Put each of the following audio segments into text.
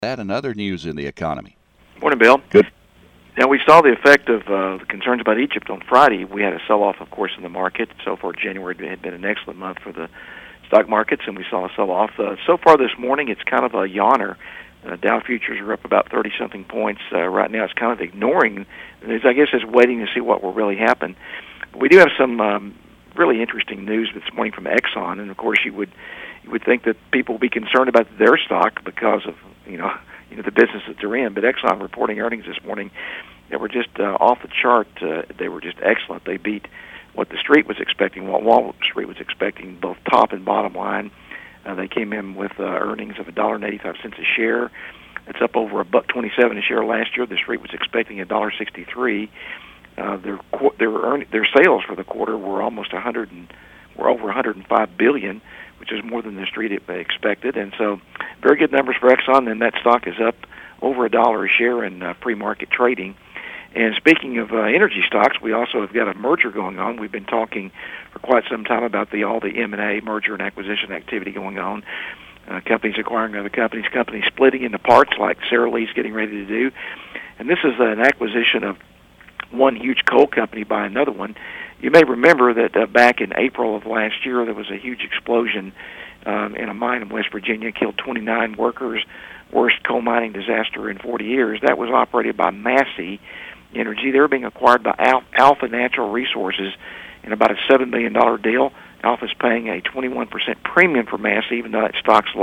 that and other news in the economy. Morning, Bill. Good. Now, we saw the effect of the concerns about Egypt on Friday. We had a sell-off, of course, in the market. So far, January had been an excellent month for the stock markets, and we saw a sell-off. So far this morning, it's kind of a yawner. Dow futures are up about 30-something points. Right now, it's kind of ignoring. I guess it's waiting to see what will really happen. But we do have some really interesting news this morning from Exxon, and of course, you would think that people would be concerned about their stock because of the business that they're in. But Exxon reporting earnings this morning that were just off the chart. They were just excellent. They beat what the street was expecting, what Wall Street was expecting, both top and bottom line. They came in with earnings of $1.85 a share. It's up over $1.27 a share last year. The street was expecting $1.63. Their sales for the quarter were over $105 billion, which is more than the street expected. And so, very good numbers for Exxon. And that stock is up over $1 a share in pre-market trading. And speaking of energy stocks, we also have got a merger going on. We've been talking for quite some time about all the M&A, merger and acquisition activity going on. Companies acquiring other companies splitting into parts like Sara Lee's getting ready to do. And this is an acquisition of one huge coal company by another one. You may remember that back in April of last year, there was a huge explosion in a mine in West Virginia, killed 29 workers, worst coal mining disaster in 40 years. That was operated by Massey Energy. They were being acquired by Alpha Natural Resources in about a $7 million deal. Alpha's paying a 21% premium for Massey, even though that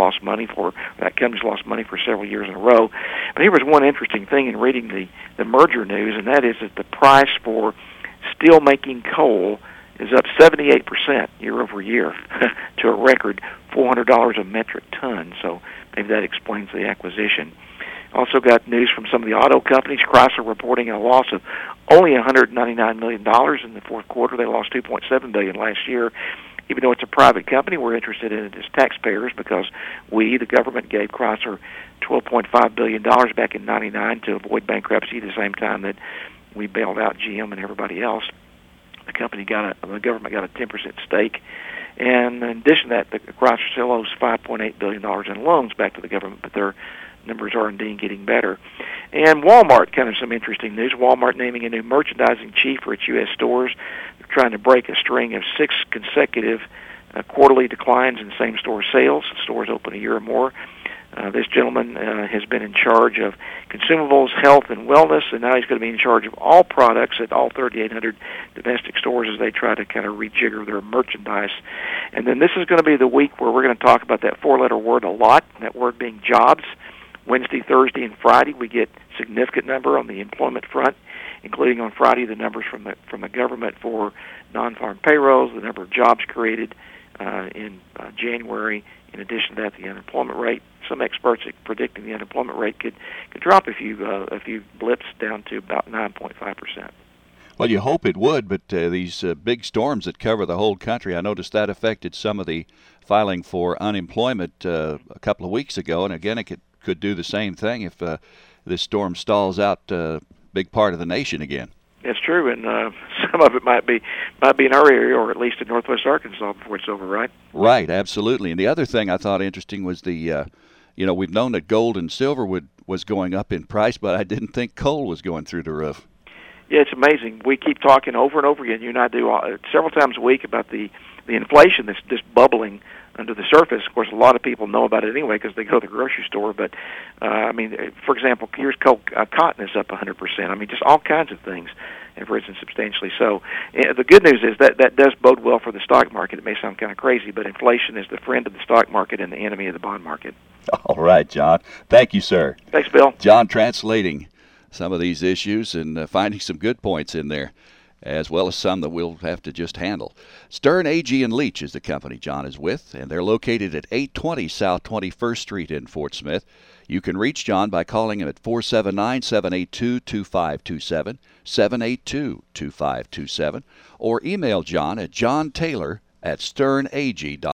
company's lost money for several years in a row. But here was one interesting thing in reading the merger news, and that is that the price for steel-making coal is up 78% year over year to a record $400 a metric ton. So maybe that explains the acquisition. Also got news from some of the auto companies. Chrysler reporting a loss of only $199 million in the fourth quarter. They lost $2.7 billion last year. Even though it's a private company, we're interested in it as taxpayers because the government, gave Chrysler $12.5 billion back in '99 to avoid bankruptcy. At the same time that we bailed out GM and everybody else, the government got a 10% stake. And in addition to that, the Chrysler still owes $5.8 billion in loans back to the government, but their numbers are indeed getting better. And Walmart, kind of some interesting news. Walmart naming a new merchandising chief for its U.S. stores. They're trying to break a string of 6 consecutive quarterly declines in same-store sales. Stores open a year or more. This gentleman has been in charge of consumables, health, and wellness, and now he's going to be in charge of all products at all 3,800 domestic stores as they try to kind of rejigger their merchandise. And then this is going to be the week where we're going to talk about that 4-letter word a lot, that word being jobs. Wednesday, Thursday, and Friday, we get significant number on the employment front, including on Friday the numbers from the government for non-farm payrolls, the number of jobs created in January. In addition to that, the unemployment rate. Some experts are predicting the unemployment rate could drop a few blips down to about 9.5%. Well, you hope it would, but these big storms that cover the whole country, I noticed that affected some of the filing for unemployment a couple of weeks ago, and again, it could do the same thing if this storm stalls out a big part of the nation again. That's true, and some of it might be in our area, or at least in northwest Arkansas before it's over, right? Right, absolutely. And the other thing I thought interesting was we've known that gold and silver was going up in price, but I didn't think coal was going through the roof. Yeah, it's amazing. We keep talking over and over again. You and I do several times a week about the inflation that's just bubbling under the surface. Of course, a lot of people know about it anyway because they go to the grocery store. But, for example, here's cotton is up 100%. Just all kinds of things have risen substantially. So the good news is that does bode well for the stock market. It may sound kind of crazy, but inflation is the friend of the stock market and the enemy of the bond market. All right, John. Thank you, sir. Thanks, Bill. John translating some of these issues and finding some good points in there, as well as some that we'll have to just handle. Stern, Agee & Leach is the company John is with, and they're located at 820 South 21st Street in Fort Smith. You can reach John by calling him at 479-782-2527, 782-2527, or email John at johntaylor@sternag.com.